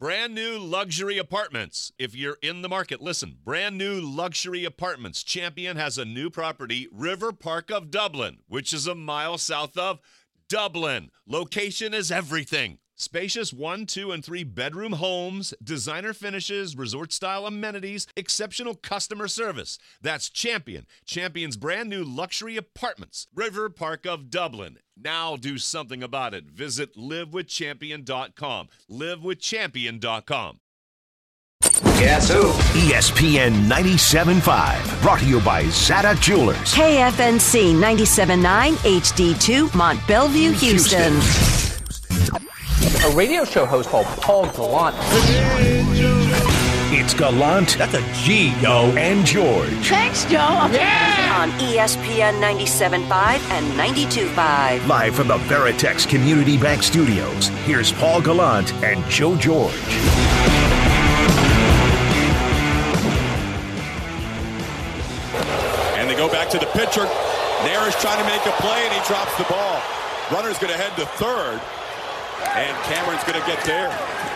Brand new luxury apartments. If you're in the market, listen. Brand new luxury apartments. Champion has a new property, River Park of Dublin, which is a mile south of Dublin. Location is everything. Spacious 1, 2, and 3 bedroom homes, designer finishes, resort-style amenities, exceptional customer service. That's Champion. Champion's brand new luxury apartments, River Park of Dublin. Now do something about it. Visit livewithchampion.com. Livewithchampion.com. Guess who? ESPN 97.5. Brought to you by Zada Jewelers. KFNC 97.9 HD2 Mont Bellevue, Houston. A radio show host called Paul Gallant. It's Gallant. That's a G, yo. And George. Thanks, Joe. Yeah! On ESPN 97.5 and 92.5. Live from the Veritex Community Bank Studios, here's Paul Gallant and Joe George. And they go back to the pitcher. Nair is trying to make a play, and he drops the ball. Runner's going to head to third, and Cameron's going to get there.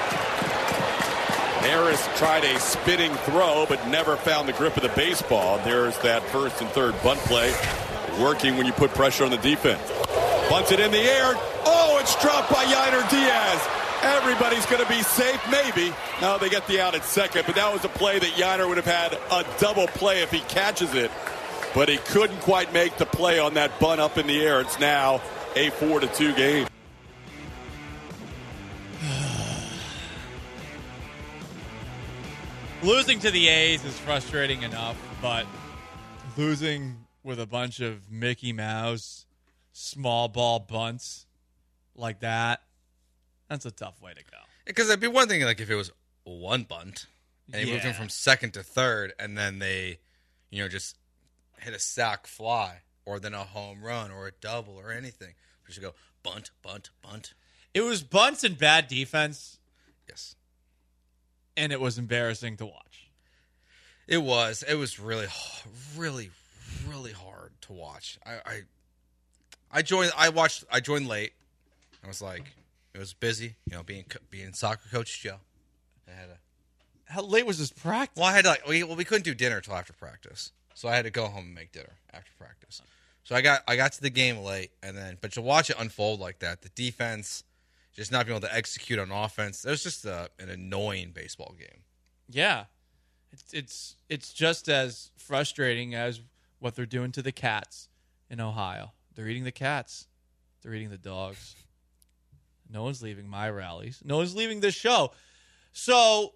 Harris tried a spinning throw, but never found the grip of the baseball. There's that first and third bunt play working when you put pressure on the defense. Bunts it in the air. Oh, it's dropped by Yainer Diaz. Everybody's going to be safe, maybe. No, they get the out at second, but that was a play that Yainer would have had a double play if he catches it. But he couldn't quite make the play on that bunt up in the air. It's now a 4-2 game. Losing to the A's is frustrating enough, but losing with a bunch of Mickey Mouse small ball bunts like that, that's a tough way to go. Because it'd be one thing like if it was one bunt and he moved him from second to third and then they, just hit a sac fly or then a home run or a double or anything. We should go bunt, bunt, bunt. It was bunts and bad defense. Yes. And it was embarrassing to watch. It was really, really, really hard to watch. I joined late. I was like, it was busy, being soccer coach Joe. How late was this practice? Well, I had we couldn't do dinner till after practice, so I had to go home and make dinner after practice. So I got to the game late, but to watch it unfold like that, the defense just not being able to execute on offense, it was just an annoying baseball game. Yeah, it's just as frustrating as what they're doing to the cats in Ohio. They're eating the cats. They're eating the dogs. No one's leaving my rallies. No one's leaving this show. So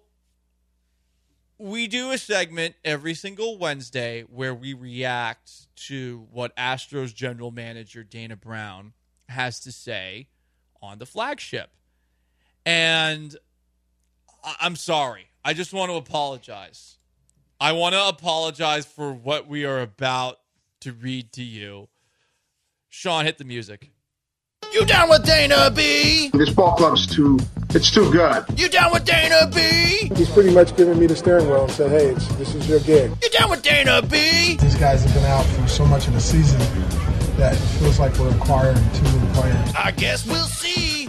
we do a segment every single Wednesday where we react to what Astros general manager Dana Brown has to say on the flagship. And I'm sorry. I just want to apologize. I want to apologize for what we are about to read to you. Sean, hit the music. You down with Dana B? This ball club's too good. You down with Dana B? He's pretty much given me the steering wheel and said, hey, this is your gig. You down with Dana B? These guys have been out for so much of the season that it feels like we're acquiring two new players. I guess we'll see.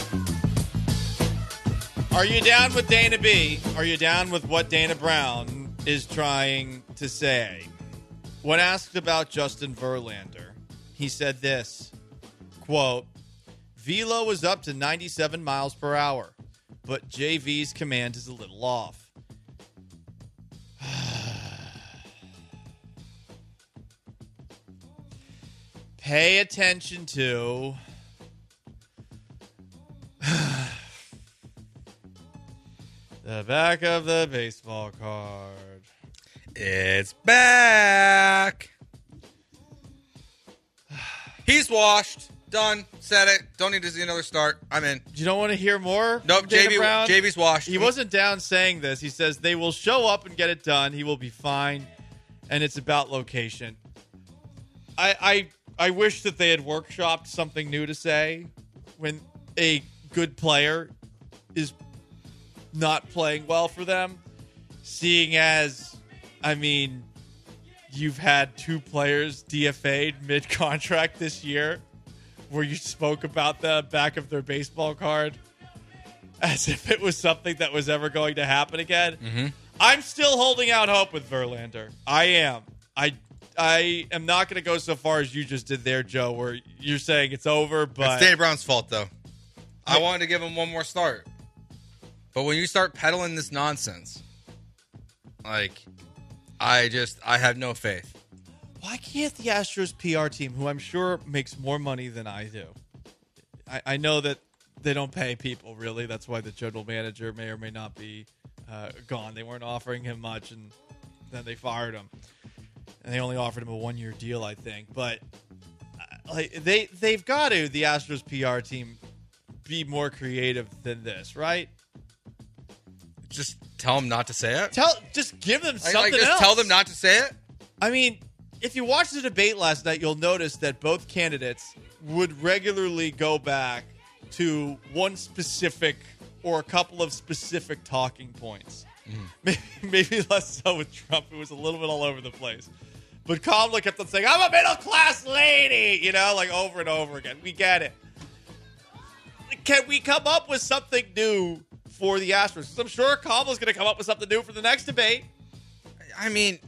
Are you down with Dana B? Are you down with what Dana Brown is trying to say? When asked about Justin Verlander, he said this, quote, velo was up to 97 miles per hour, but JV's command is a little off. Pay attention to the back of the baseball card. It's back. He's washed. Done. Said it. Don't need to see another start. I'm in. You don't want to hear more? Nope. JV's washed. He wasn't down saying this. He says they will show up and get it done. He will be fine. And it's about location. I wish that they had workshopped something new to say when a good player is not playing well for them. Seeing as, you've had two players DFA'd mid-contract this year where you spoke about the back of their baseball card. as if it was something that was ever going to happen again. Mm-hmm. I'm still holding out hope with Verlander. I am. I am not going to go so far as you just did there, Joe, where you're saying it's over, but It's Danny Brown's fault, though. I wanted to give him one more start. But when you start peddling this nonsense, like, I have no faith. why can't the Astros PR team, who I'm sure makes more money than I do, I know that they don't pay people, really. That's why the general manager may or may not be gone. They weren't offering him much, and then they fired him. And they only offered him a 1-year deal, I think. But like they've got to, the Astros PR team, be more creative than this, right? Just tell them not to say it? Just give them something just else. tell them not to say it? I mean, if you watched the debate last night, you'll notice that both candidates would regularly go back to one specific or a couple of specific talking points. Maybe less so with Trump. It was a little bit all over the place. But Kamala kept on saying, I'm a middle-class lady, like over and over again. We get it. Can we come up with something new for the Astros? Because I'm sure Kamala's going to come up with something new for the next debate. I mean,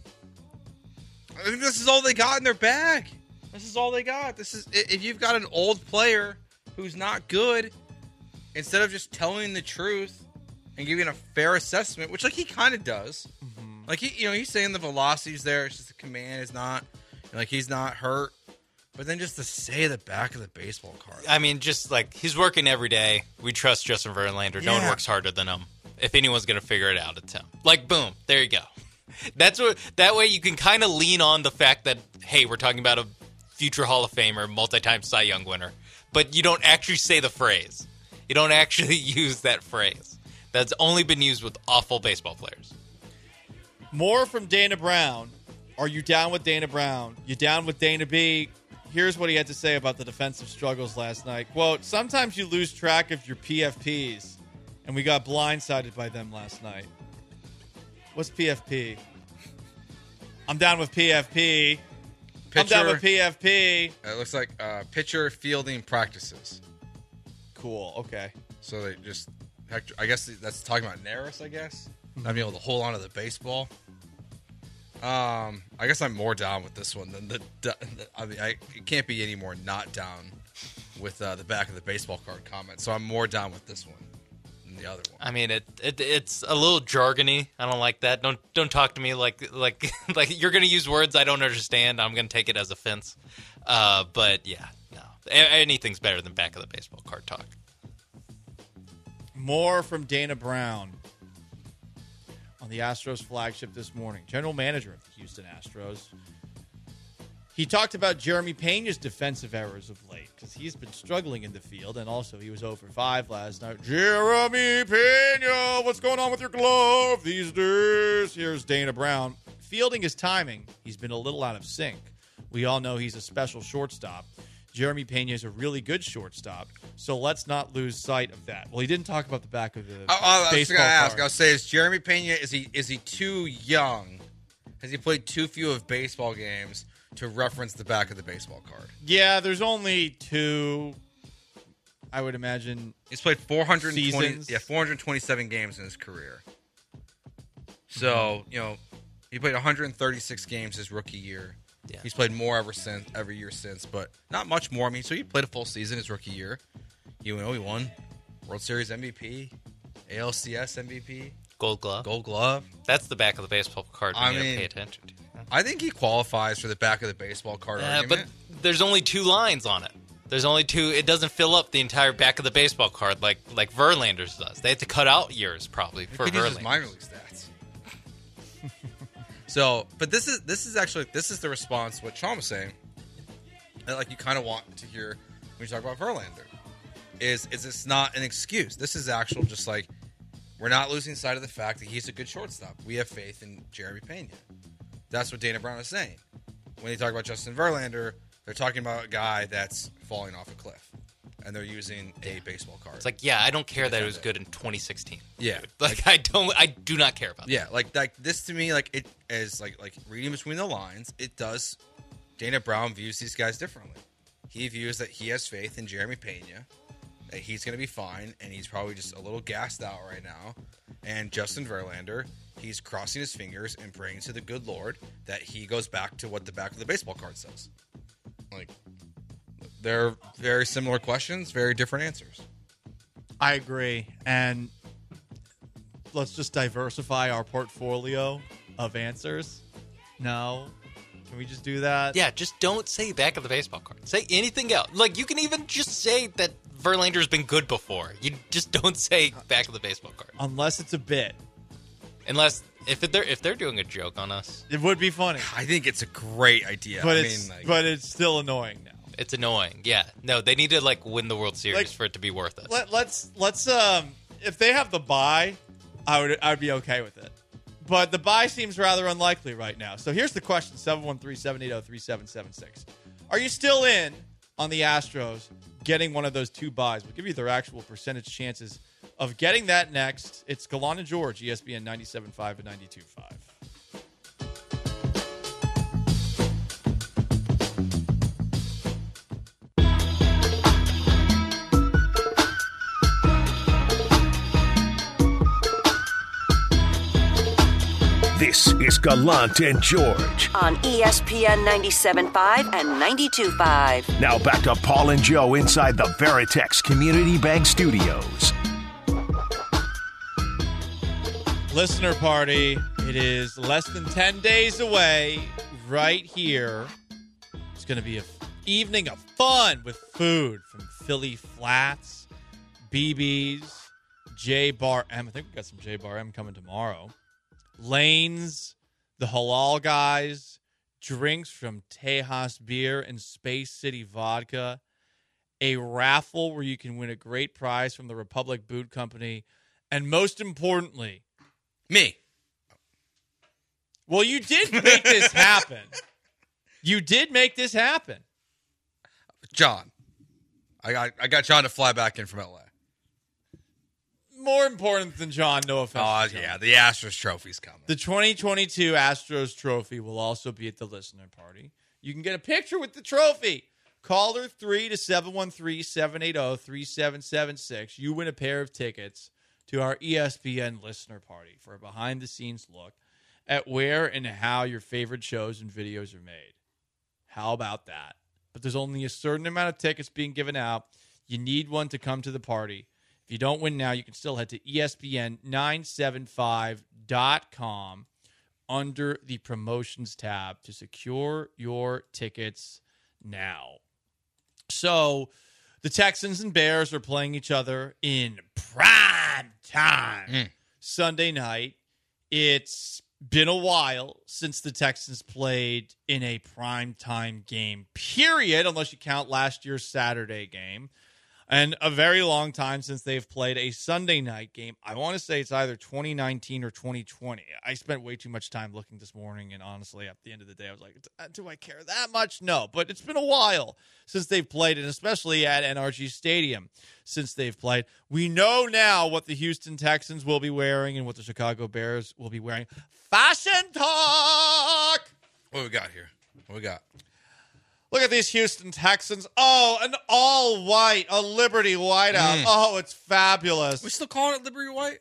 this is all they got in their bag. This is all they got. This is if you've got an old player who's not good, instead of just telling the truth and giving a fair assessment, which he kind of does. Mm-hmm. Like he's saying the velocity's there. It's just the command is not. He's not hurt. But then just to say the back of the baseball card. I mean, just he's working every day. We trust Justin Verlander. No one works harder than him. If anyone's going to figure it out, it's him. Boom, there you go. That way you can kind of lean on the fact that, hey, we're talking about a future Hall of Famer, multi-time Cy Young winner. But you don't actually say the phrase. You don't actually use that phrase. That's only been used with awful baseball players. More from Dana Brown. Are you down with Dana Brown? You down with Dana B? Here's what he had to say about the defensive struggles last night. Quote, sometimes you lose track of your PFPs, and we got blindsided by them last night. What's PFP? I'm down with PFP. I'm down with PFP. It looks like pitcher fielding practices. Cool, okay. So they just, I guess that's talking about Neris, I guess. Not being able to hold on to the baseball. I guess I'm more down with this one than it can't be any more not down with the back of the baseball card comment. So I'm more down with this one than the other one. I mean, it's a little jargony. I don't like that. Don't talk to me like you're going to use words I don't understand. I'm going to take it as offense. But yeah, no, anything's better than back of the baseball card talk. More from Dana Brown on the Astros flagship this morning. General manager of the Houston Astros. He talked about Jeremy Pena's defensive errors of late because he's been struggling in the field, and also he was 0 for 5 last night. Jeremy Pena, what's going on with your glove these days? Here's Dana Brown. Fielding his timing, he's been a little out of sync. We all know he's a special shortstop. Jeremy Pena is a really good shortstop, so let's not lose sight of that. Well, he didn't talk about the back of the I was baseball going to ask. card. I'll say, is Jeremy Pena, is he too young? Has he played too few of baseball games to reference the back of the baseball card? Yeah, there's only 2, I would imagine. He's played 427 games in his career. So, he played 136 games his rookie year. Yeah. He's played more every year since, but not much more. I mean, so he played a full season his rookie year. He won World Series MVP, ALCS MVP, Gold Glove. Gold Glove. That's the back of the baseball card we need to pay attention to. I think he qualifies for the back of the baseball card argument. But there's only 2 lines on it. There's only 2. It doesn't fill up the entire back of the baseball card like Verlander's does. They have to cut out years probably for Verlander. His minor league stats. So, but this is the response what Sean was saying that you kind of want to hear when you talk about Verlander is it's not an excuse. This is actual just we're not losing sight of the fact that he's a good shortstop. We have faith in Jeremy Pena. That's what Dana Brown is saying. When they talk about Justin Verlander, they're talking about a guy that's falling off a cliff. And they're using a baseball card. It's I don't care that it was good in 2016. Yeah. I do not care about that. Yeah, this to me, it is reading between the lines, it does, Dana Brown views these guys differently. He views that he has faith in Jeremy Pena that he's going to be fine, and he's probably just a little gassed out right now. And Justin Verlander, he's crossing his fingers and praying to the good Lord that he goes back to what the back of the baseball card says. Like, they're very similar questions, very different answers. I agree. And let's just diversify our portfolio of answers. No. Can we just do that? Yeah, just don't say back of the baseball card. Say anything else. Like, you can even just say that Verlander's been good before. You just don't say back of the baseball card. Unless it's a bit. Unless, if they're doing a joke on us. It would be funny. I think it's a great idea. But it's still annoying now. It's annoying, yeah. No, they need to, win the World Series for it to be worth it. Let's if they have the bye, I'd be okay with it. But the bye seems rather unlikely right now. So here's the question, 713-780-3776. Are you still in on the Astros getting one of those 2 byes? We'll give you their actual percentage chances of getting that next. It's Gallant and George, ESPN 97.5 and 92.5. This is Gallant and George on ESPN 97.5 and 92.5. Now back to Paul and Joe inside the Veritex Community Bank Studios. Listener party. It is less than 10 days away right here. It's going to be an evening of fun with food from Philly Flats, BB's, J Bar M. I think we got some J Bar M coming tomorrow. Lanes, the Halal Guys, drinks from Tejas Beer and Space City Vodka, a raffle where you can win a great prize from the Republic Boot Company, and most importantly, me. Well, you did make this happen. You did make this happen. John. I got John to fly back in from LA. More important than John, no offense. Oh, yeah, the Astros trophy's coming. The 2022 Astros trophy will also be at the listener party. You can get a picture with the trophy. Caller 3 to 713-780-3776. You win a pair of tickets to our ESPN listener party for a behind-the-scenes look at where and how your favorite shows and videos are made. How about that? But there's only a certain amount of tickets being given out. You need one to come to the party. If you don't win now, you can still head to ESPN975.com under the promotions tab to secure your tickets now. So the Texans and Bears are playing each other in prime time Sunday night. It's been a while since the Texans played in a prime time game, period, unless you count last year's Saturday game. And a very long time since they've played a Sunday night game. I want to say it's either 2019 or 2020. I spent way too much time looking this morning, and honestly, at the end of the day, I was like, do I care that much? No, but it's been a while since they've played, and especially at NRG Stadium since they've played. We know now what the Houston Texans will be wearing and what the Chicago Bears will be wearing. Fashion talk! What we got here? What we got? Look at these Houston Texans. Oh, an all-white, a Liberty whiteout. Oh, it's fabulous. We still calling it Liberty white?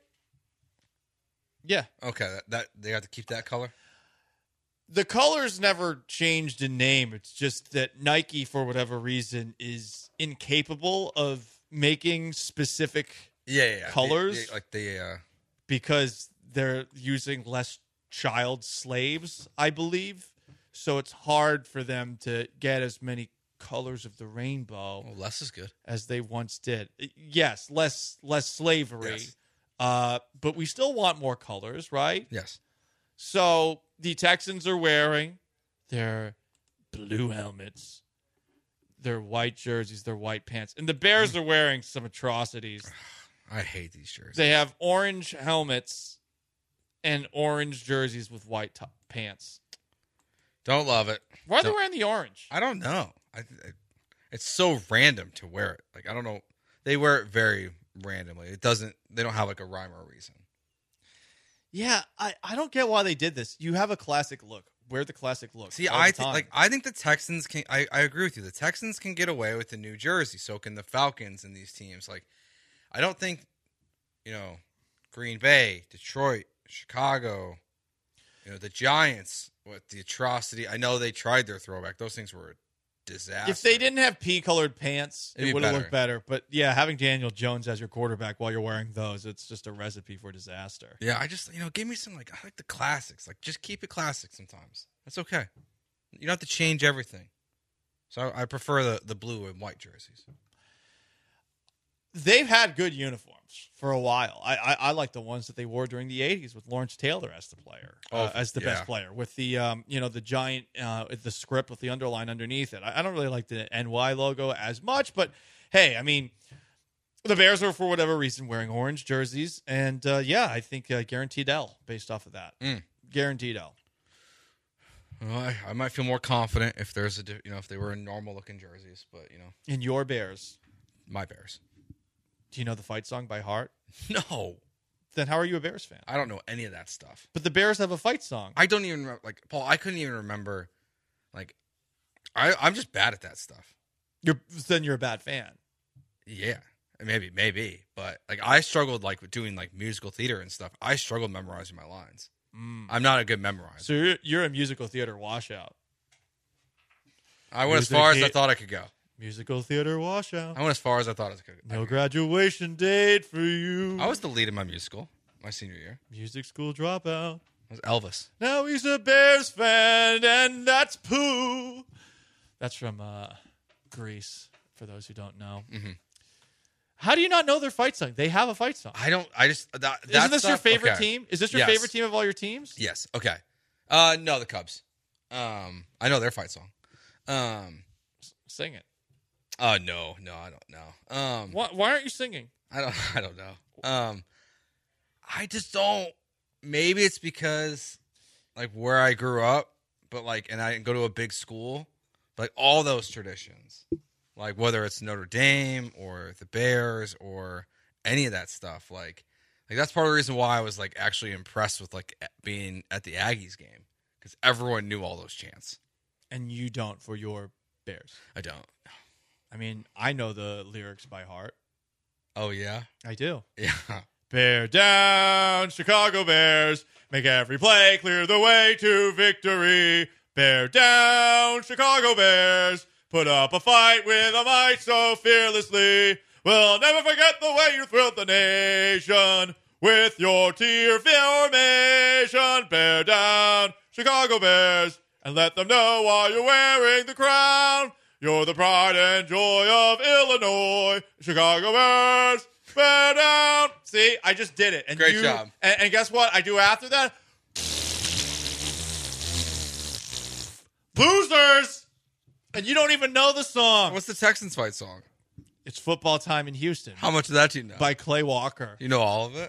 Yeah. Okay, that they got to keep that color? The colors never changed in name. It's just that Nike, for whatever reason, is incapable of making specific colors. Because they're using less child slaves, I believe. So it's hard for them to get as many colors of the rainbow. Well, less is good. As they once did. Yes, less slavery. Yes. But we still want more colors, right? Yes. So the Texans are wearing their blue helmets, their white jerseys, their white pants. And the Bears are wearing some atrocities. I hate these jerseys. They have orange helmets and orange jerseys with white pants. Don't love it. Why are they wearing the orange? I don't know. It's so random to wear it. Like, I don't know. They wear it very randomly. They don't have like a rhyme or a reason. Yeah, I don't get why they did this. You have a classic look. wear the classic look. See, all I the time. think the Texans can. I agree with you. The Texans can get away with the new jersey. So can the Falcons and these teams. Like, I don't think, Green Bay, Detroit, Chicago, the Giants with the atrocity. I know they tried their throwback. Those things were a disaster. If they didn't have pea-colored pants, It'd be it would have better. looked better. But yeah, having Daniel Jones as your quarterback while you're wearing those, it's just a recipe for disaster. Yeah, I just give me some I like the classics. Like, just keep it classic sometimes. That's okay. You don't have to change everything. So I prefer the blue and white jerseys. They've had good uniforms for a while. I like the ones that they wore during the 80s with Lawrence Taylor as the player, as the best player, with the the giant the script with the underline underneath it. I don't really like the NY logo as much, but hey, I mean, the Bears are, for whatever reason, wearing orange jerseys, and I think guaranteed L based off of that. Guaranteed L. Well, I might feel more confident if there's if they were in normal looking jerseys, but In your Bears, my Bears. do you know the fight song by heart? No. Then how are you a Bears fan? I don't know any of that stuff. But the Bears have a fight song. I don't even remember, Paul, I couldn't even remember, I'm just bad at that stuff. Then you're a bad fan. Yeah, maybe, but I struggled with doing musical theater and stuff. I struggled memorizing my lines. I'm not a good memorizer. So you're a musical theater washout. I went as far as I thought I could go. Musical theater washout. I went as far as I thought I could. No graduation date for you. I was the lead in my musical my senior year. Music school dropout. It was Elvis. Now he's a Bears fan, and that's Pooh. That's from Grease, for those who don't know. Mm-hmm. How do you not know their fight song? They have a fight song. I don't. I just. Isn't this your favorite okay. team? Is this your Yes. favorite team of all your teams? Yes. Okay. No, the Cubs. I know their fight song. Sing it. No, I don't know. Why aren't you singing? I don't know. I just don't. Maybe it's because where I grew up, but and I didn't go to a big school, but all those traditions, whether it's Notre Dame or the Bears or any of that stuff, that's part of the reason why I was actually impressed with being at the Aggies game, because everyone knew all those chants. And you don't for your Bears. I don't. I mean, I know the lyrics by heart. Oh yeah, I do. yeah. Bear down, Chicago Bears. Make every play, clear the way to victory. Bear down, Chicago Bears. Put up a fight with a might so fearlessly. We'll never forget the way you thrilled the nation with your tier formation. Bear down, Chicago Bears. And let them know why you're wearing the crown. You're the pride and joy of Illinois. Chicago Bears, bear down. See, I just did it. And Great job. And guess what I do after that? Losers! And you don't even know the song. What's the Texans fight song? It's Football Time in Houston. How much of that do you know? By Clay Walker. You know all of it?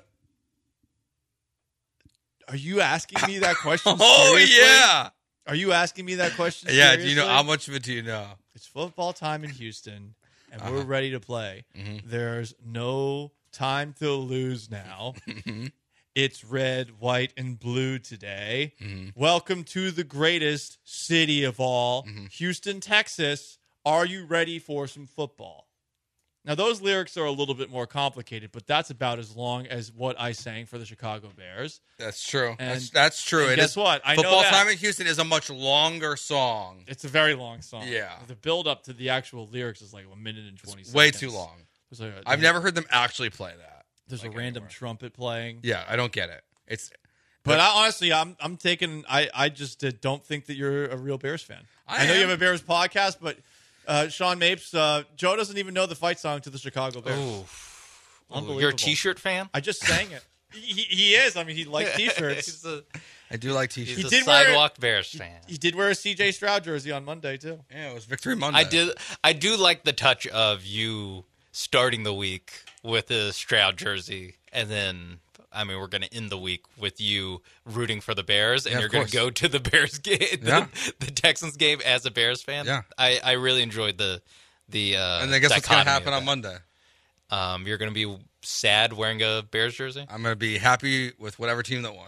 Are you asking me that question Oh, seriously? yeah. Are you asking me that question Yeah, seriously? do you know how much of it do you know? It's football time in Houston, and we're ready to play. Mm-hmm. There's no time to lose now. It's red, white, and blue today. Welcome to the greatest city of all, Houston, Texas. Are you ready for some football? Now, those lyrics are a little bit more complicated, but that's about as long as what I sang for the Chicago Bears. That's true. And- That's true. and It guess is- what? I know Football that. Time in Houston is a much longer song. It's a very long song. Yeah. The build up to the actual lyrics is like a minute and 20 seconds. Way too long. There's like I've never heard them actually play that. There's a random trumpet playing. Yeah, I don't get it. But honestly, I'm taking. I just don't think that you're a real Bears fan. I know you have a Bears podcast, but Sean Mapes, Joe doesn't even know the fight song to the Chicago Bears. Unbelievable. You're a T-shirt fan? I just sang it. He is. I mean, he likes T-shirts. I do like T-shirts. He's a sidewalk Bears fan. He did wear a C.J. Stroud jersey on Monday too. Yeah, it was Victory Monday. I do like the touch of you starting the week with a Stroud jersey, and then we're going to end the week with you rooting for the Bears, and Yeah, you're of going to course. go to the Bears game, the Texans game as a Bears fan. Yeah. I really enjoyed the and then guess what's going to happen on Monday? You're going to be sad wearing a Bears jersey? I'm going to be happy with whatever team that won.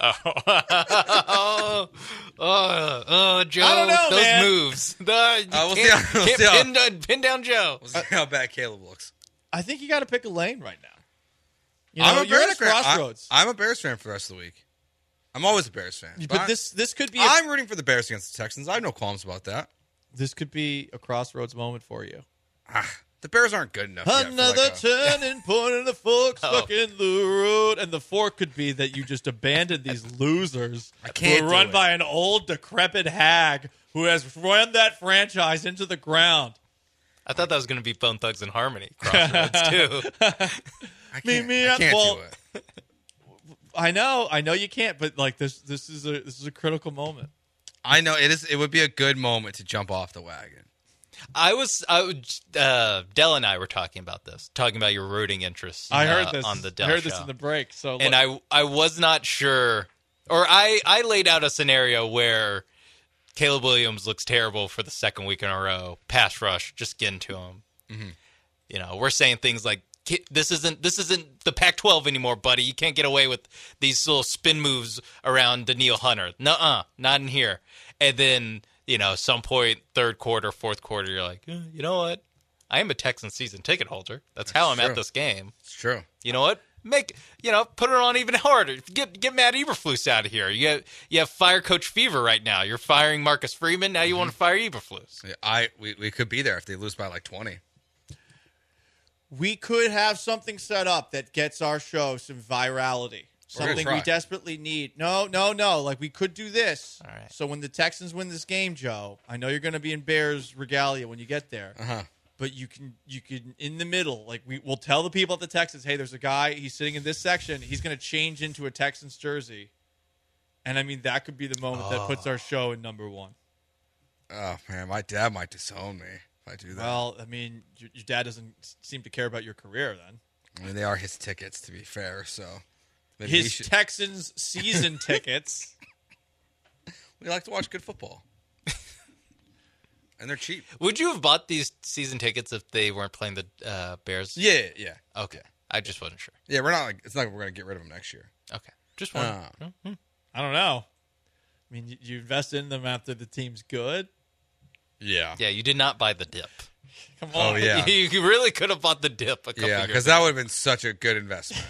Joe, I don't know, those man. moves. We'll Can't pin down Joe. We'll see how bad Caleb looks. I think you got to pick a lane right now. You're at a crossroads. I'm a Bears fan for the rest of the week. I'm always a Bears fan. But this could be. I'm rooting for the Bears against the Texans. I have no qualms about that. This could be a crossroads moment for you. The Bears aren't good enough yet. Another turning point and the fork stuck in the road. And the fork could be that you just abandoned these losers who are run by an old, decrepit hag who has run that franchise into the ground. I thought that was going to be Bone Thugs and Harmony crossroads, too. I can't do it. I know you can't, but like this is a critical moment. I know it is. It would be a good moment to jump off the wagon. Dell and I were talking about your rooting interests. I heard this on the Dell I heard show. this in the break. So, and I was not sure, or I laid out a scenario where Caleb Williams looks terrible for the second week in a row. Pass rush, just get into him. Mm-hmm. We're saying things like, This isn't the Pac-12 anymore, buddy. You can't get away with these little spin moves around Daniil Hunter. Nuh-uh, not in here. And then, some point, third quarter, fourth quarter, you're like, you know what? I am a Texans season ticket holder. That's how I'm at this game. It's true. You know what? Put it on even harder. Get Matt Eberflus out of here. You have fire coach fever right now. You're firing Marcus Freeman. Now you want to fire Eberflus. Yeah, we could be there if they lose by like 20. We could have something set up that gets our show some virality. Something we desperately need. No. Like, we could do this. All right. So when the Texans win this game, Joe, I know you're going to be in Bears regalia when you get there. Uh-huh. But you can in the middle, like, we'll tell the people at the Texans, hey, there's a guy, he's sitting in this section. He's going to change into a Texans jersey. And, I mean, that could be the moment that puts our show in number one. Oh, man, my dad might disown me if I do that. Well, I mean, your dad doesn't seem to care about your career then. I mean, they are his tickets, to be fair, so. His Texans season tickets. We like to watch good football. And they're cheap. Would you have bought these season tickets if they weren't playing the Bears? Yeah. Okay. I just wasn't sure. Yeah, we're not it's not like we're going to get rid of them next year. Okay. Just one. I don't know. I mean, you invest in them after the team's good. Yeah. Yeah, you did not buy the dip. Come on. Oh, yeah. You really could have bought the dip a couple years ago. Yeah, because that would have been such a good investment.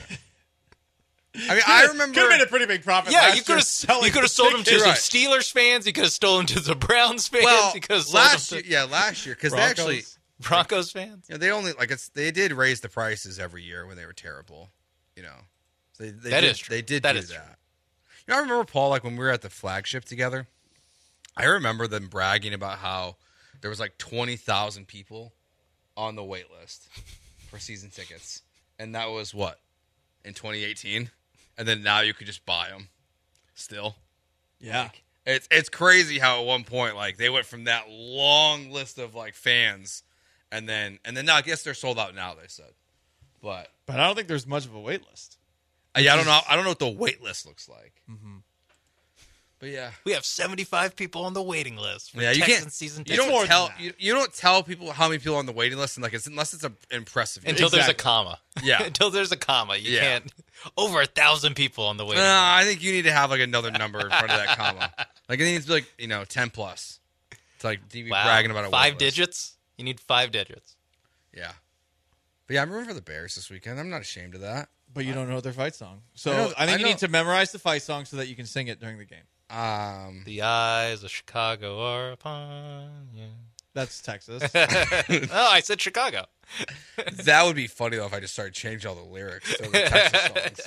I mean, I remember. Could have been a pretty big profit. Yeah, you could have sold them to some Steelers fans. You could have stolen to some Browns fans. Well, you could have last year, because they actually Broncos fans. They only they did raise the prices every year when they were terrible. They is true. They did do that. I remember, Paul, like when we were at the flagship together. I remember them bragging about how there was like 20,000 people on the wait list for season tickets, and that was what in 2018. And then now you could just buy them still. Yeah. Like, it's crazy how at one point, like, they went from that long list of, like, fans, and then now I guess they're sold out now, they said. But I don't think there's much of a wait list. Yeah, I don't know what the wait list looks like. Mm-hmm. But yeah. We have 75 people on the waiting list for you Texans can't, season you tickets. don't tell you don't tell people how many people are on the waiting list unless it's impressive. Until there's a comma. Yeah. Until there's a comma. You can't. Over 1,000 people on the waiting list. I think you need to have like another number in front of that comma. Like it needs to be like 10 plus. To like be bragging about a 5 digits? You need 5 digits. Yeah. But yeah, I'm rooting for the Bears this weekend. I'm not ashamed of that. But you don't know their fight song. So I think you need to memorize the fight song so that you can sing it during the game. The eyes of Chicago are upon you. That's Texas. Oh, I said Chicago. That would be funny, though, if I just started changing all the lyrics to the Texas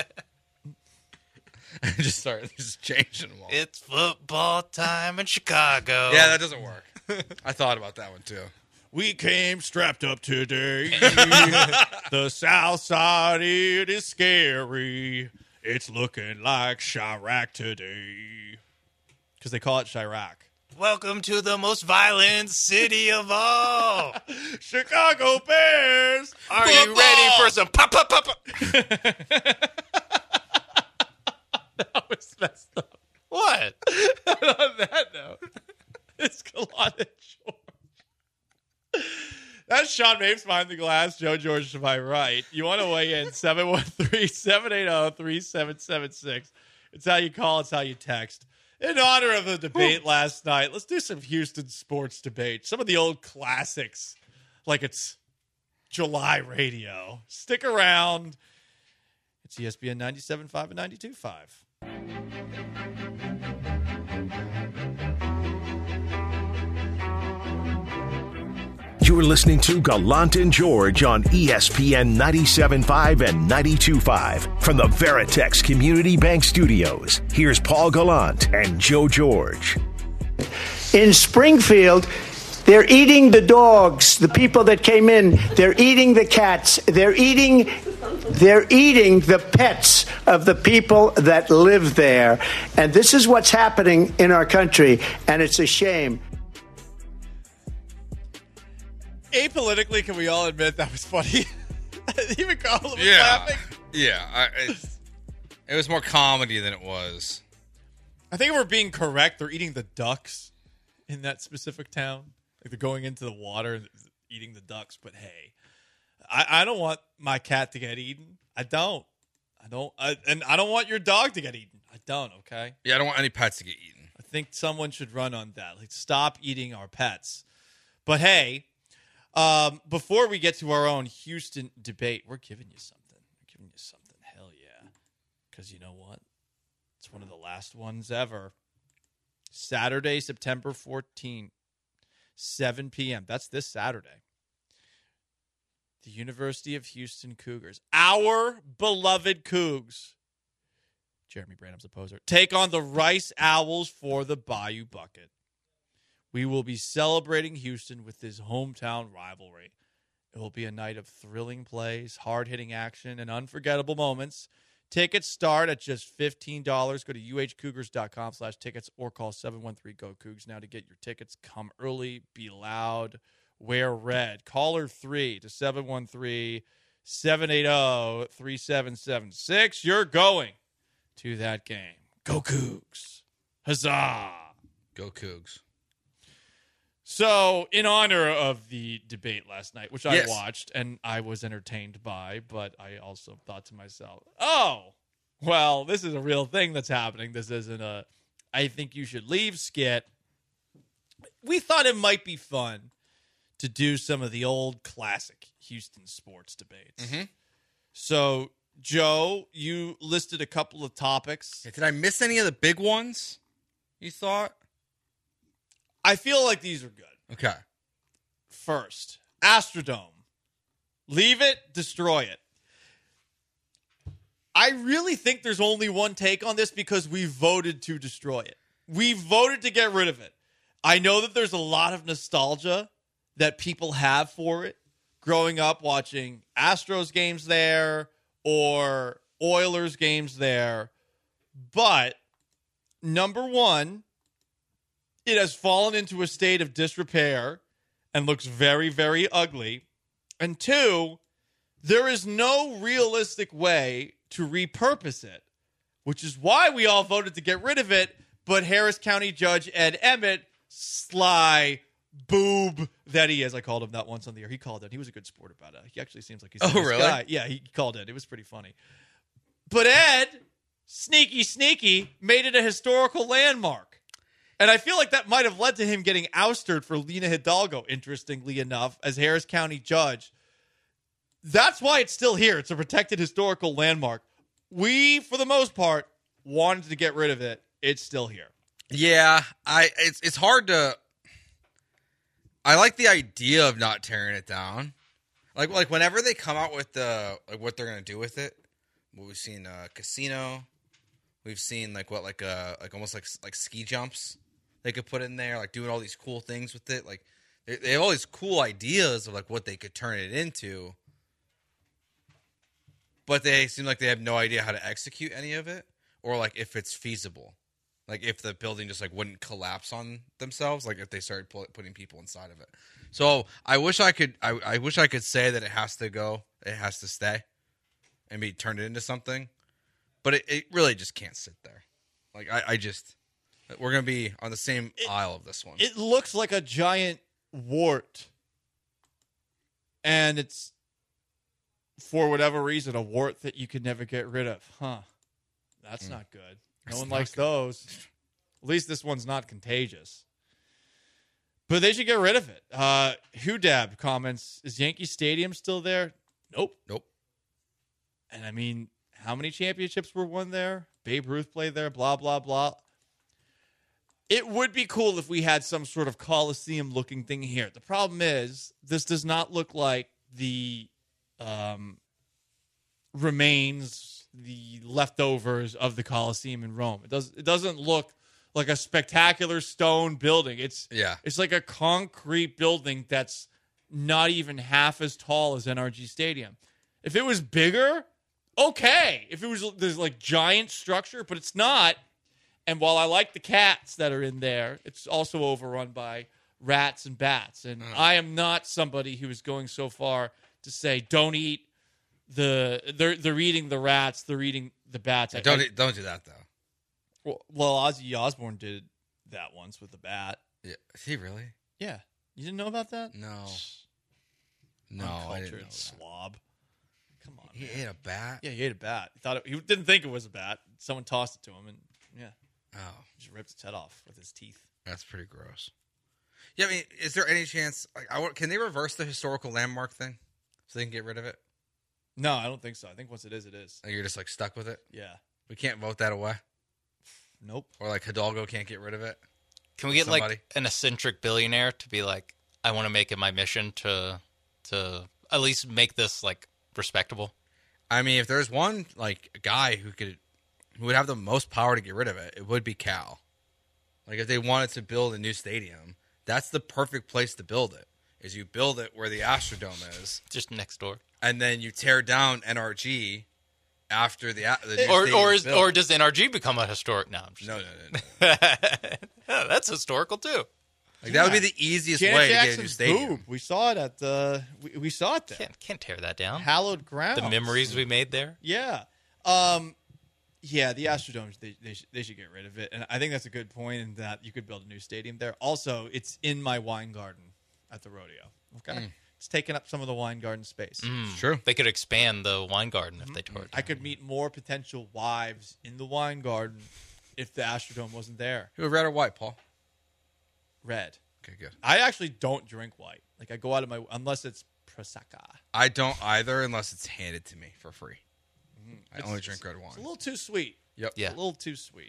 songs. just changing them all. It's football time in Chicago. Yeah, that doesn't work. I thought about that one, too. We came strapped up today. The South Side, it is scary. It's looking like Chirac today. Because they call it Chirac. Welcome to the most violent city of all. Chicago Bears. Are you ready for some pop? That was messed up. What? On that note, it's Kalani George. That's Sean Mapes behind the glass. Joe George to my right. You want to weigh in? 713-780-3776 It's how you call. It's how you text. In honor of the debate last night, let's do some Houston sports debate. Some of the old classics, like it's July radio. Stick around. It's ESPN 97.5 and 92.5. You're listening to Gallant and George on ESPN 97.5 and 92.5 from the Veritex Community Bank Studios. Here's Paul Gallant and Joe George. In Springfield, they're eating the dogs, the people that came in. They're eating the cats. They're eating the pets of the people that live there. And this is what's happening in our country, and it's a shame. Apolitically, can we all admit that was funny? Even Carl was Yeah. laughing. Yeah. It was more comedy than it was. I think if we're being correct, they're eating the ducks in that specific town. Like they're going into the water and eating the ducks. But hey, I don't want my cat to get eaten. I don't. And I don't want your dog to get eaten. I don't, okay? Yeah, I don't want any pets to get eaten. I think someone should run on that. Like, stop eating our pets. But hey, before we get to our own Houston debate, we're giving you something. Hell yeah. Because you know what? It's one of the last ones ever. Saturday, September 14th, 7 p.m. That's this Saturday. The University of Houston Cougars, our beloved Cougs, Jeremy Branham's opposer, take on the Rice Owls for the Bayou Bucket. We will be celebrating Houston with this hometown rivalry. It will be a night of thrilling plays, hard-hitting action, and unforgettable moments. Tickets start at just $15. Go to uhcougars.com/tickets or call 713-GO-COUGS now to get your tickets. Come early, be loud, wear red. Caller 3 to 713-780-3776. You're going to that game. Go Cougs. Huzzah. Go Cougs. So, in honor of the debate last night, which I Yes. watched and I was entertained by, but I also thought to myself, oh, well, this is a real thing that's happening. This isn't a I think you should leave skit. We thought it might be fun to do some of the old classic Houston sports debates. Mm-hmm. So, Joe, you listed a couple of topics. Did I miss any of the big ones, you thought? I feel like these are good. Okay. First, Astrodome. Leave it, destroy it. I really think there's only one take on this because we voted to destroy it. We voted to get rid of it. I know that there's a lot of nostalgia that people have for it. Growing up watching Astros games there or Oilers games there. But, number one, it has fallen into a state of disrepair and looks very, very ugly. And two, there is no realistic way to repurpose it, which is why we all voted to get rid of it. But Harris County Judge Ed Emmett, sly boob that he is. I called him that once on the air. He called it. He was a good sport about it. He actually seems like he's a nice really? guy. Yeah, he called it. It was pretty funny. But Ed, sneaky, made it a historical landmark. And I feel like that might have led to him getting ousted for Lena Hidalgo, interestingly enough, as Harris County judge. That's why it's still here. It's a protected historical landmark. We, for the most part, wanted to get rid of it. It's still here. Yeah, it's hard to. I like the idea of not tearing it down. Like whenever they come out with what they're gonna do with it. We've seen casino. We've seen almost like ski jumps they could put in there, like doing all these cool things with it. Like they have all these cool ideas of like what they could turn it into, but they seem like they have no idea how to execute any of it, or like if it's feasible, like if the building just like wouldn't collapse on themselves, like if they started putting people inside of it. So I wish I could say that it has to go, it has to stay, and be turned into something. But it really just can't sit there. Like, we're going to be on the same aisle of this one. It looks like a giant wart. And it's, for whatever reason, a wart that you can never get rid of. Huh. That's not good. No one likes those. At least this one's not contagious. But they should get rid of it. Hudab comments, is Yankee Stadium still there? Nope. And I mean, how many championships were won there? Babe Ruth played there, blah, blah, blah. It would be cool if we had some sort of Coliseum-looking thing here. The problem is, this does not look like the remains, the leftovers of the Coliseum in Rome. It doesn't look like a spectacular stone building. It's like a concrete building that's not even half as tall as NRG Stadium. If it was bigger, okay. If it was there's like giant structure, but it's not. And while I like the cats that are in there, it's also overrun by rats and bats. And I am not somebody who is going so far to say don't eat they're eating the rats, they're eating the bats. Don't do that though. Well, Ozzy Osbourne did that once with the bat. Yeah, is he really? Yeah, you didn't know about that? No, I didn't know that. Slob. Come on, He man. ate a bat? Yeah, he ate a bat. He didn't think it was a bat. Someone tossed it to him, and just ripped its head off with his teeth. That's pretty gross. Yeah, I mean, is there any chance? Can they reverse the historical landmark thing so they can get rid of it? No, I don't think so. I think once it is, it is. Like you're just like stuck with it. Yeah. We can't vote that away. Nope. Or like Hidalgo can't get rid of it. Can we get like an eccentric billionaire to be like, I want to make it my mission to at least make this like respectable? I mean, if there's one like guy who would have the most power to get rid of it, it would be Cal. Like if they wanted to build a new stadium, that's the perfect place to build it. Is you build it where the Astrodome is, just next door, and then you tear down NRG after the new or does NRG become a historic? No, no. Oh, that's historical too. Like that would be the easiest way to get a new stadium. Boob. We saw it at we saw it there. Can't tear that down. Hallowed ground. The memories we made there. Yeah. Yeah, the Astrodomes, they should get rid of it. And I think that's a good point in that you could build a new stadium there. Also, it's in my wine garden at the rodeo. Okay. It's taking up some of the wine garden space. True. They could expand the wine garden if they tore it down. I could meet more potential wives in the wine garden if the Astrodome wasn't there. You red or white, Paul? Red. Okay, good. I actually don't drink white. Like I go out of my unless it's Prosecco. I don't either unless it's handed to me for free. I only drink red wine. It's a little too sweet. Yep. Yeah. A little too sweet.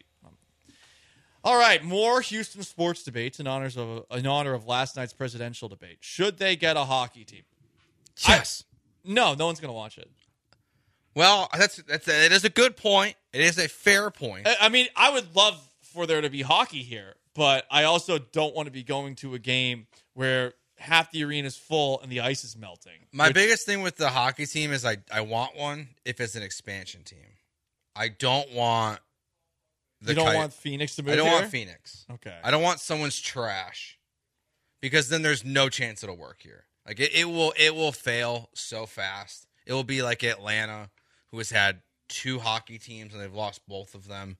All right, more Houston sports debates in honor of last night's presidential debate. Should they get a hockey team? Yes. No one's going to watch it. Well, it is a good point. It is a fair point. I mean, I would love for there to be hockey here, but I also don't want to be going to a game where half the arena is full and the ice is melting. My biggest thing with the hockey team is I want one if it's an expansion team. I don't want You don't want Phoenix to move I don't here? want Phoenix. Okay. I don't want someone's trash because then there's no chance it'll work here. Like it will fail so fast. It will be like Atlanta, who has had 2 hockey teams and they've lost both of them.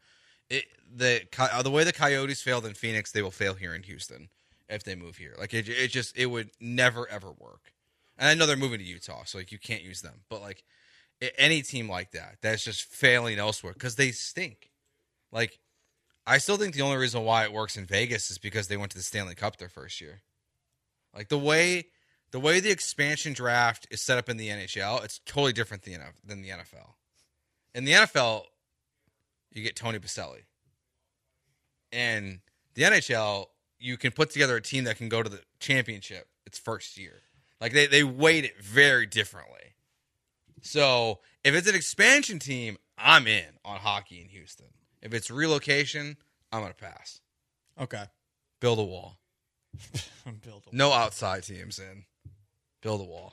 The way the Coyotes failed in Phoenix, they will fail here in Houston if they move here. Like it would never ever work. And I know they're moving to Utah, so like you can't use them. But like any team like that's just failing elsewhere because they stink. Like I still think the only reason why it works in Vegas is because they went to the Stanley Cup their first year. Like the way the expansion draft is set up in the NHL, it's totally different than the NFL. In the NFL, you get Tony Baselli. And the NHL, you can put together a team that can go to the championship its first year. Like they weight it very differently. So if it's an expansion team, I'm in on hockey in Houston. If it's relocation, I'm going to pass. Okay. Build a wall. Build a wall. No outside teams in. Build a wall.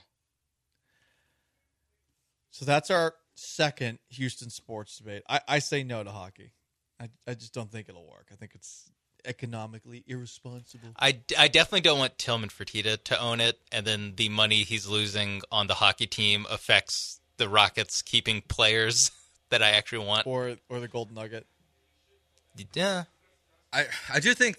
So that's our second Houston sports debate. I say no to hockey. I just don't think it'll work. I think it's economically irresponsible. I definitely don't want Tillman Fertitta to own it, and then the money he's losing on the hockey team affects the Rockets keeping players that I actually want. Or the Golden Nugget. Yeah. I do think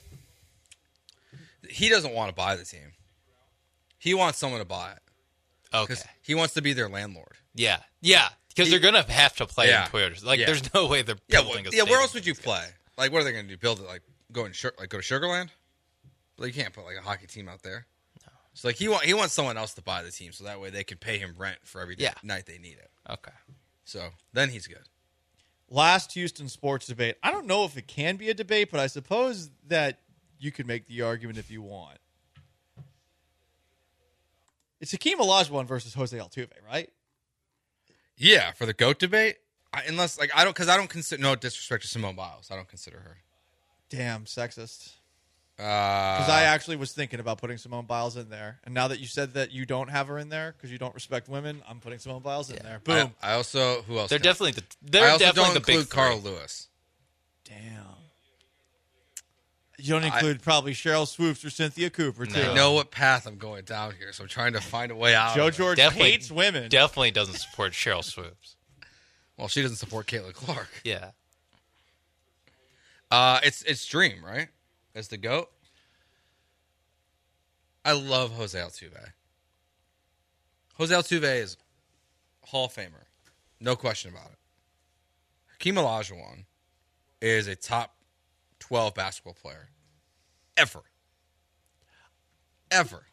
he doesn't want to buy the team. He wants someone to buy it. Okay. He wants to be their landlord. Yeah. Because they're going to have to play Yeah. in Toyotas. Like, Yeah. there's no way they're Yeah, building a where stadium else would you for these guys. play? Like, what are they going to do? Build it like go to Sugarland? Like, you can't put like a hockey team out there. No. So like he wants someone else to buy the team, so that way they can pay him rent for every night they need it. Okay. So then he's good. Last Houston sports debate. I don't know if it can be a debate, but I suppose that you could make the argument if you want. It's Hakeem Olajuwon versus Jose Altuve, right? Yeah, for the GOAT debate, I don't consider, no disrespect to Simone Biles, I don't consider her. Damn, sexist. Because I actually was thinking about putting Simone Biles in there, and now that you said that you don't have her in there because you don't respect women, I'm putting Simone Biles in there. Boom. I also who else? They're can- definitely I also definitely don't the big include Carl three. Lewis. Damn. You don't include probably Cheryl Swoops or Cynthia Cooper, too. I know what path I'm going down here, so I'm trying to find a way out. Joe of it. George hates women. Definitely doesn't support Cheryl Swoops. Well, she doesn't support Caitlin Clark. Yeah. It's Dream, right? As the GOAT. I love Jose Altuve. Jose Altuve is a Hall of Famer. No question about it. Hakeem Olajuwon is a top 12 basketball player. Ever.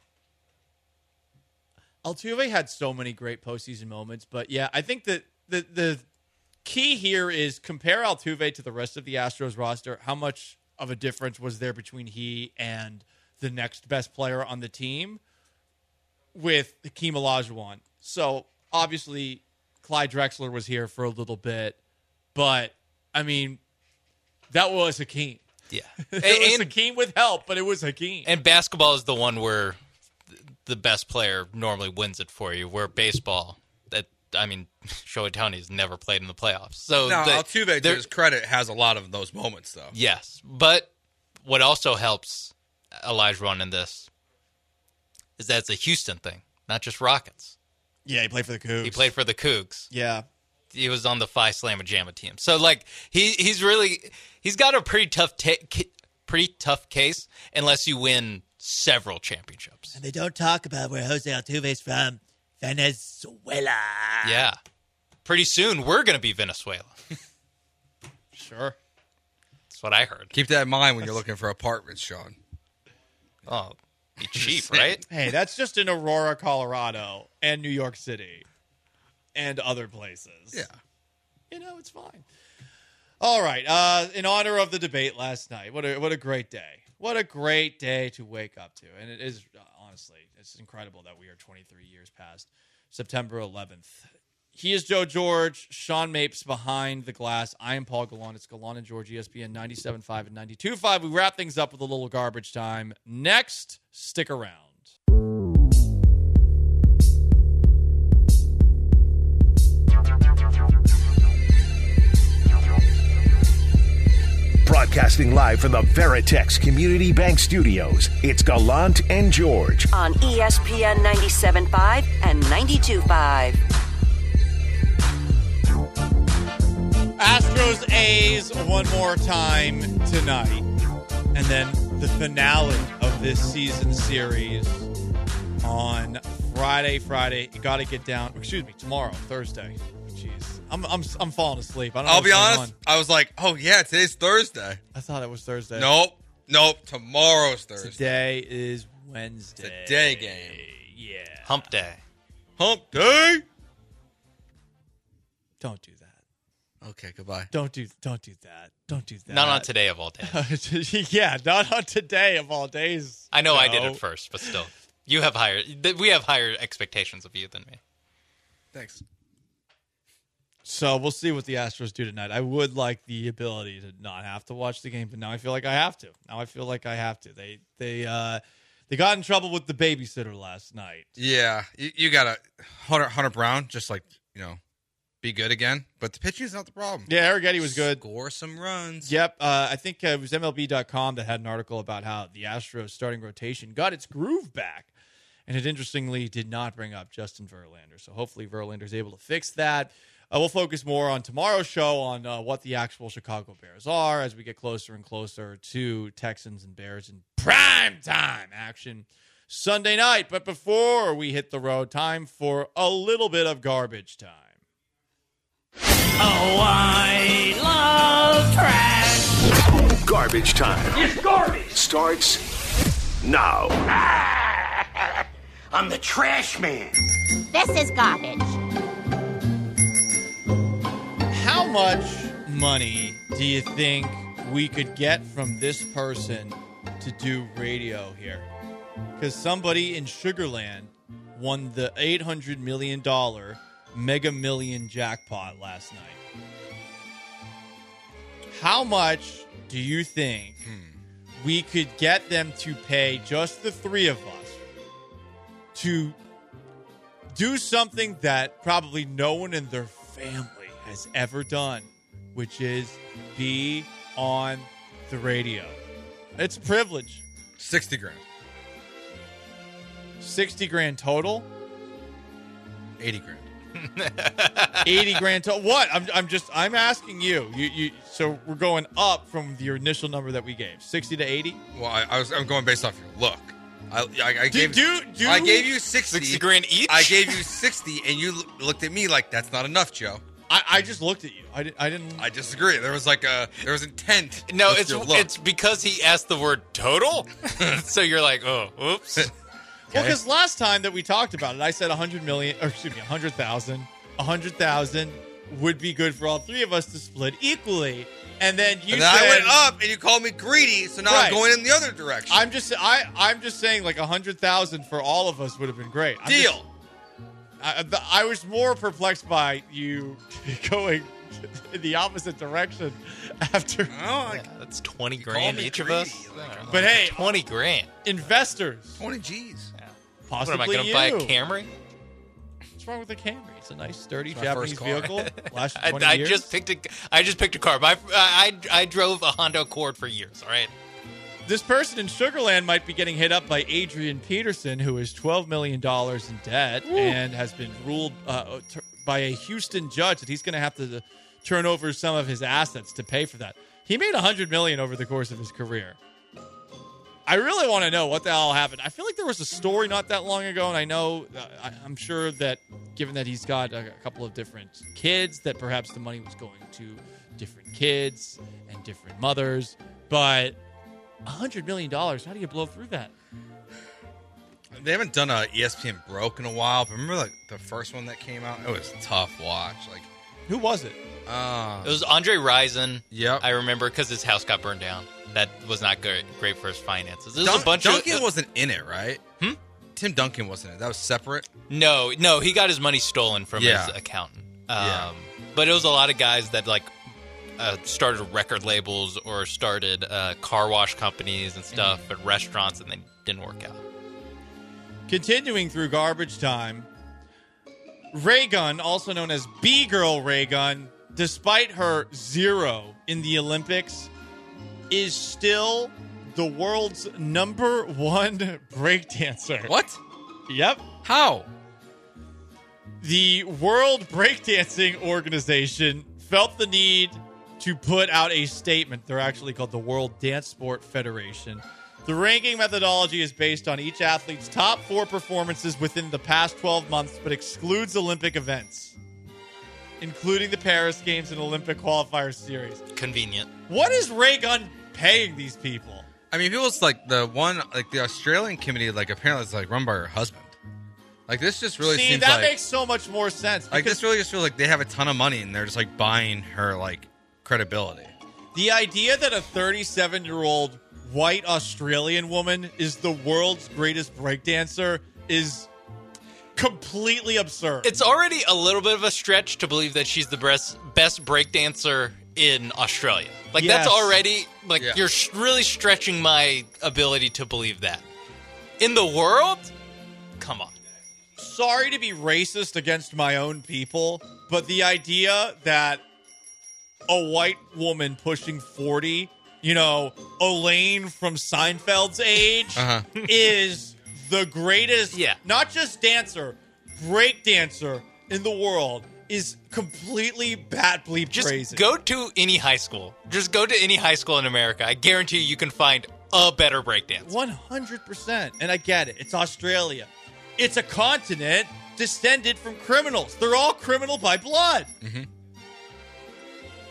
Altuve had so many great postseason moments, but yeah, I think that the key here is compare Altuve to the rest of the Astros roster. How much of a difference was there between he and the next best player on the team with Hakeem Olajuwon? So obviously Clyde Drexler was here for a little bit, but I mean, that was Hakeem. Yeah. It was Hakeem with help, but it was Hakeem. And basketball is the one where the best player normally wins it for you, where baseball, Shohei Ohtani's never played in the playoffs. So Now, Altuve, to his credit, has a lot of those moments, though. Yes. But what also helps Olajuwon in this is that it's a Houston thing, not just Rockets. Yeah, he played for the Cougs. He played for the Cougs. Yeah. He was on the Phi Slamma Jamma team. So, like, he's got a pretty tough case unless you win several championships. And they don't talk about where Jose Altuve's from. Venezuela. Yeah. Pretty soon, we're going to be Venezuela. Sure. That's what I heard. Keep that in mind when you're looking for apartments, Sean. Oh, be cheap, right? Hey, that's just in Aurora, Colorado, and New York City, and other places. Yeah. It's fine. All right. In honor of the debate last night, what a great day. What a great day to wake up to. And it is, honestly, it's incredible that we are 23 years past September 11th. He is Joe George. Sean Mapes behind the glass. I am Paul Gallant. It's Gallant and George, ESPN 97.5 and 92.5. We wrap things up with a little garbage time. Next, stick around. Broadcasting live from the Veritex Community Bank Studios, it's Gallant and George. On ESPN 97.5 and 92.5. Astros A's one more time tonight. And then the finale of this season series on Friday. You got to get down. Excuse me, tomorrow, Thursday. Jeez. I'm falling asleep. I don't know I'll be what's going honest. on. I was like, oh, yeah, today's Thursday. I thought it was Thursday. Nope. Tomorrow's Thursday. Today is Wednesday. It's a day game. Yeah. Hump day. Hump day? Don't do that. Okay, goodbye. Don't do that. Don't do that. Not on today of all days. Yeah, not on today of all days. I know I did it first, but still. We have higher expectations of you than me. Thanks. So we'll see what the Astros do tonight. I would like the ability to not have to watch the game, but now I feel like I have to. They got in trouble with the babysitter last night. Yeah, you got to Hunter Brown just be good again. But the pitching is not the problem. Yeah, Arrighetti was good. Score some runs. Yep. I think it was MLB.com that had an article about how the Astros starting rotation got its groove back. And it interestingly did not bring up Justin Verlander. So hopefully Verlander's able to fix that. We'll focus more on tomorrow's show on what the actual Chicago Bears are as we get closer and closer to Texans and Bears in prime time action Sunday night. But before we hit the road, time for a little bit of garbage time. Oh, I love trash. Garbage time It's garbage. starts now. I'm the trash man. This is garbage. How much money do you think we could get from this person to do radio here? Because somebody in Sugarland won the $800 million Mega Million jackpot last night. How much do you think we could get them to pay just the three of us to do something that probably no one in their family has ever done, which is be on the radio? It's a privilege. 60 grand. 60 grand total? 80 grand. 80 grand total. What? I'm asking you. So we're going up from the initial number that we gave. 60 to 80? Well, I'm going based off your look. I gave you 60 grand each. I gave you 60, and you looked at me like that's not enough, Joe. I just looked at you. I didn't. I disagree. There was intent. No, with your look. it's because he asked the word total. So you're like, oh, oops. Well, because last time that we talked about it, I said 100,000. 100,000 would be good for all three of us to split equally. And then said I went up, and you called me greedy, so now I'm going in the other direction. I'm just saying, like 100,000 for all of us would have been great. Deal. I was more perplexed by you going in the opposite direction after. That's 20 grand each of us. But hey, 20 grand. Investors. 20 G's. Possibly what, am I going to buy a Camry? What's wrong with the Camry? It's a nice, sturdy my Japanese first car. vehicle. Last 20 I years. just picked a car. I drove a Honda Accord for years. All right. This person in Sugarland might be getting hit up by Adrian Peterson, who is $12 million in debt and has been ruled by a Houston judge that he's going to have to turn over some of his assets to pay for that. He made $100 million over the course of his career. I really want to know what the hell happened. I feel like there was a story not that long ago, and I know, I'm sure that given that he's got a couple of different kids, that perhaps the money was going to different kids and different mothers. But $100 million, how do you blow through that? They haven't done a ESPN Broke in a while, but remember like the first one that came out? It was a tough watch. Like, who was it? It was Andre Rison. Yep. I remember because his house got burned down. That was not great for his finances. There was Duncan wasn't in it, right? Tim Duncan wasn't in it. That was separate? No, he got his money stolen from his accountant. But it was a lot of guys that like started record labels or started car wash companies and stuff at restaurants, and they didn't work out. Continuing through garbage time, Raygun, also known as B-Girl Raygun, despite her 0 in the Olympics, is still the world's #1 breakdancer. What? Yep. How? The World Breakdancing Organization felt the need to put out a statement. They're actually called the World Dance Sport Federation. The ranking methodology is based on each athlete's top 4 performances within the past 12 months, but excludes Olympic events, including the Paris Games and Olympic Qualifier Series. Convenient. What is Raygun paying these people? I mean, people's like the Australian committee, like apparently it's like run by her husband. Like this just really seems that like makes so much more sense. Like this really just feels like they have a ton of money and they're just like buying her like credibility. The idea that a 37-year-old white Australian woman is the world's greatest breakdancer is completely absurd. It's already a little bit of a stretch to believe that she's the best breakdancer in Australia. Like, Yes. that's already, like, you're really stretching my ability to believe that. In the world? Come on. Sorry to be racist against my own people, but the idea that a white woman pushing 40, you know, Elaine from Seinfeld's age, is the greatest, not just dancer, break dancer in the world, is completely bat bleep crazy. Go to any high school. Just go to any high school in America. I guarantee you can find a better breakdance. 100%. And I get it. It's Australia. It's a continent descended from criminals. They're all criminal by blood.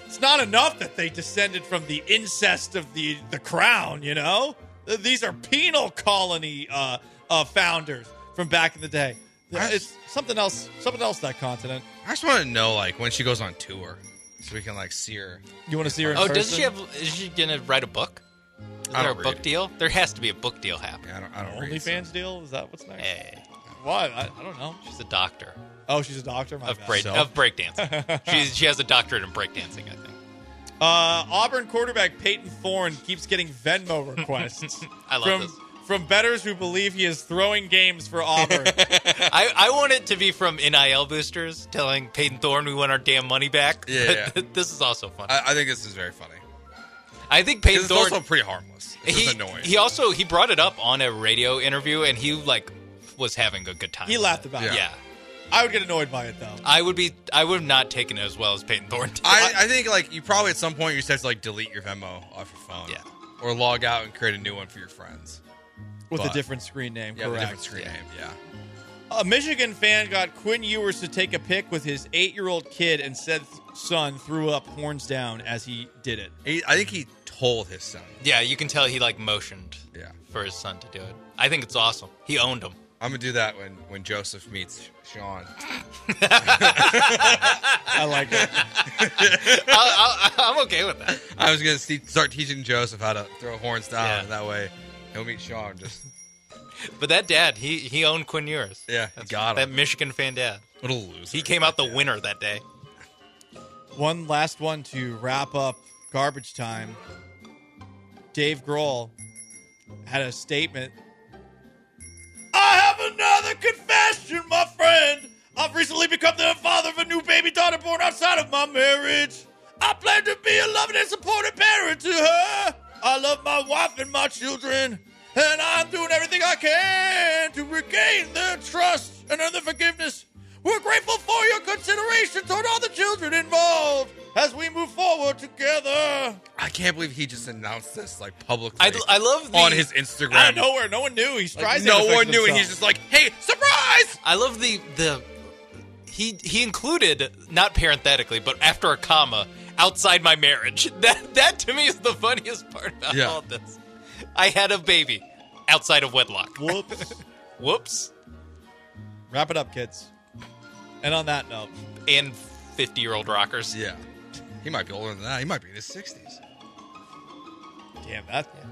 It's not enough that they descended from the incest of the crown, you know? These are penal colony founders from back in the day. It's something else, that continent. I just want to know, like, when she goes on tour, so we can, like, see her. You want to see her in Oh, person? is she going to write a book? Is there a book deal? There has to be a book deal happening. Yeah, I don't read. OnlyFans deal? Is that what's next? Hey. What? I don't know. She's a doctor. Oh, she's a doctor? Of breakdancing. She has a doctorate in breakdancing, I think. Auburn quarterback Peyton Thorne keeps getting Venmo requests. I love this. From bettors who believe he is throwing games for Auburn. I want it to be from NIL boosters telling Peyton Thorne we want our damn money back. Yeah. This is also funny. I think this is very funny. I think Peyton Thorne... It's also pretty harmless. It's just annoying. He brought it up on a radio interview, and he, like, was having a good time. He laughed about it. Yeah. I would get annoyed by it, though. I would have not taken it as well as Peyton Thorne did. I think, like, you probably at some point you just have to, like, delete your Venmo off your phone. Yeah. Or log out and create a new one for your friends. With a different screen name, Yeah, correct. with a different screen name, yeah. A Michigan fan got Quinn Ewers to take a pic with his 8-year-old kid and said son threw up horns down as he did it. I think he told his son. Yeah, you can tell he, like, motioned for his son to do it. I think it's awesome. He owned him. I'm going to do that when Joseph meets Sean. I like it. I'm okay with that. I was going to start teaching Joseph how to throw horns down, and that way he'll meet Sean. But that dad, he owned Quinn Ewers. Yeah, he got him. That Michigan fan dad. What a loser. He came out the winner that day. One last one to wrap up garbage time. Dave Grohl had a statement. I have another confession, my friend. I've recently become the father of a new baby daughter born outside of my marriage. I plan to be a loving and supportive parent to her. I love my wife and my children, and I'm doing everything I can to regain their trust and earn their forgiveness. We're grateful for your consideration toward all the children involved as we move forward together. I can't believe he just announced this, like, publicly. I love on his Instagram. Out of nowhere, no one knew. He strides. No one knew, and he's just like, "Hey, surprise!" I love the he included, not parenthetically, but after a comma, outside my marriage. That to me is the funniest part about all this. I had a baby outside of wedlock. Whoops. Whoops. Wrap it up, kids. And on that note, and 50-year-old rockers. Yeah. He might be older than that. He might be in his 60s. Damn,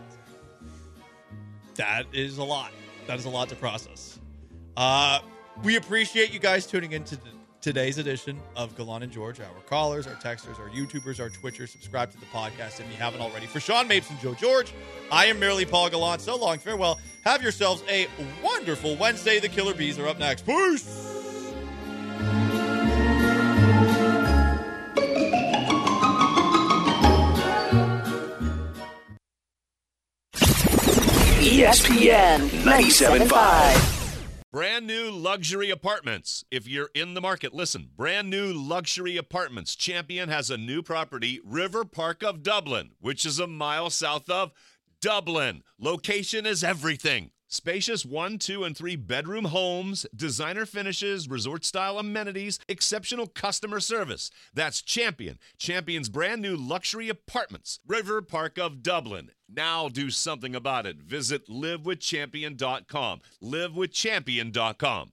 that is a lot. That is a lot to process. We appreciate you guys tuning in to today's edition of Gallant and George. Our callers, our texters, our YouTubers, our Twitchers. Subscribe to the podcast if you haven't already. For Sean Mapes and Joe George, I am merely Paul Gallant. So long, farewell. Have yourselves a wonderful Wednesday. The Killer Bees are up next. Peace! ESPN 97.5. Brand new luxury apartments. If you're in the market, listen. Brand new luxury apartments. Champion has a new property, River Park of Dublin, which is a mile south of Dublin. Location is everything. Spacious 1, 2, and 3 bedroom homes, designer finishes, resort-style amenities, exceptional customer service. That's Champion. Champion's brand new luxury apartments, River Park of Dublin. Now do something about it. Visit livewithchampion.com. Livewithchampion.com.